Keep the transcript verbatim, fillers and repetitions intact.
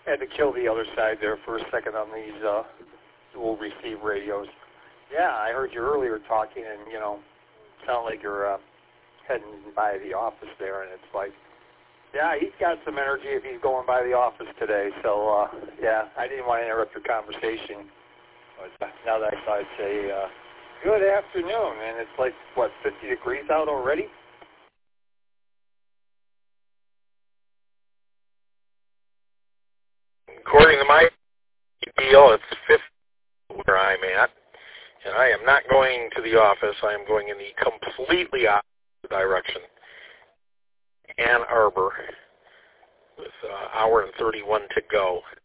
had to kill the other side there for a second on these uh, dual receive radios. Yeah, I heard you earlier talking, and, you know, sound like you're uh, heading by the office there, and it's like, yeah, he's got some energy if he's going by the office today. So, uh, yeah, I didn't want to interrupt your conversation. But now that I saw it say, uh, good afternoon, and it's like, what, fifty degrees out already? According to my deal, it's fifty where I'm at, and I am not going to the office. I am going in the completely opposite direction. Ann Arbor, with an uh, hour and thirty-one to go.